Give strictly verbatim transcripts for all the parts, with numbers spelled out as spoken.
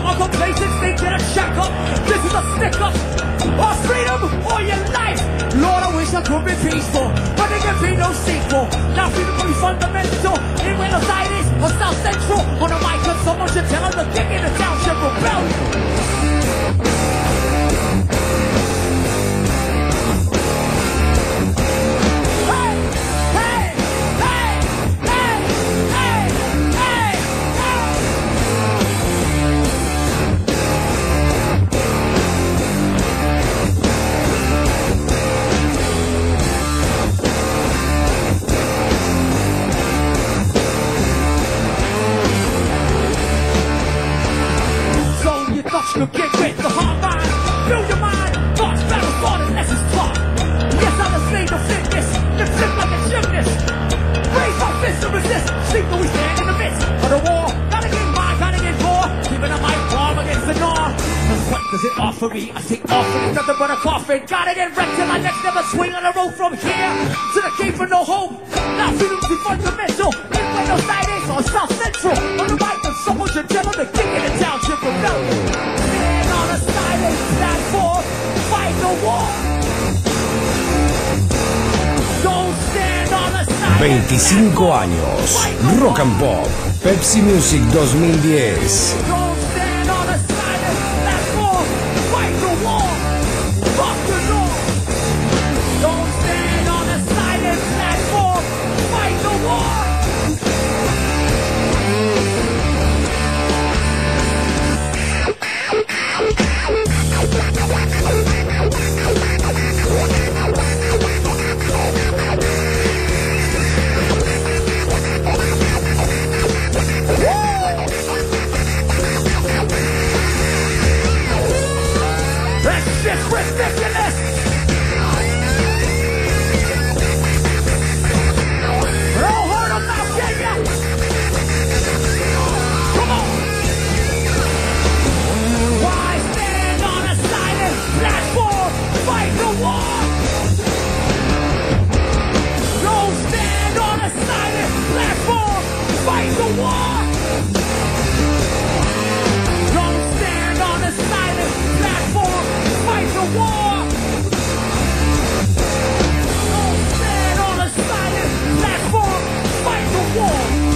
my complacency, get a check up. This is a stick up. Or freedom or your life. Lord, I wish I could be peaceful, but there can be no sequel. Now freedom can be fundamental in Buenos Aires or South Central. On the mic, cause someone should tell them to kick in the township rebellion. You get with the hard mind, fill your mind, thoughts battle for the lessons taught. Yes, I'm a slave of fitness, live flip like a gymnast. Raise my fist to resist, sleep till we stand in the midst of the war. Gotta get mine, gotta get more, keeping a mic warm against the norm. And what does it offer me? I take offer, it's nothing but a coffin. Gotta get wrecked till my next never swing on the road from here to the gate for no hope. Now freedom's be fundamental in Buenos Aires or South Central. On the mic, and someone should tell them to kick in the township rebellion. Platform, fight the war. Don't stand on the side. veinticinco años. Rock and Pop. Pepsi Music dos mil diez. Don't stand on the silent platform. Fight the war. Fuck the law. Don't stand on the silent platform. Fight the war. That's just ridiculous! Don't hurt them now, can ya? Come on! Why stand on a silent platform? Fight the war! Don't stand on a silent platform! Fight the war! Don't stand on a silent platform! Fight the war! Don't stand on a silent platform! Fight the war!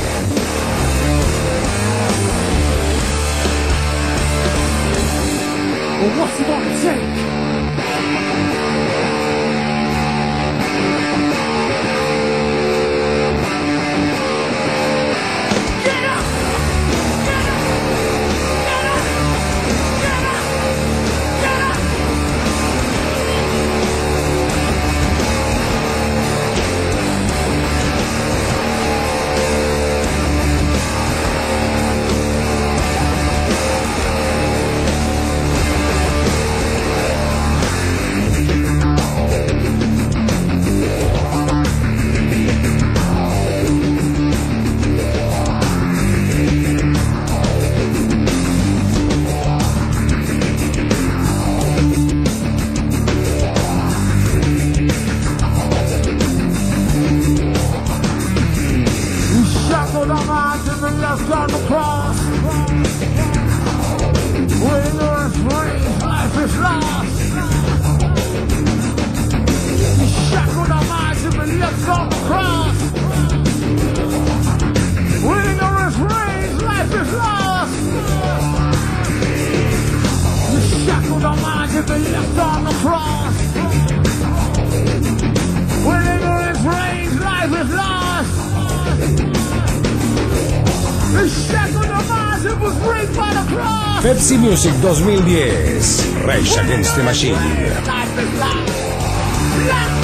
Well, what's it gonna take? Pepsi Music dos mil diez. Rage Against the Machine. Life is life. Life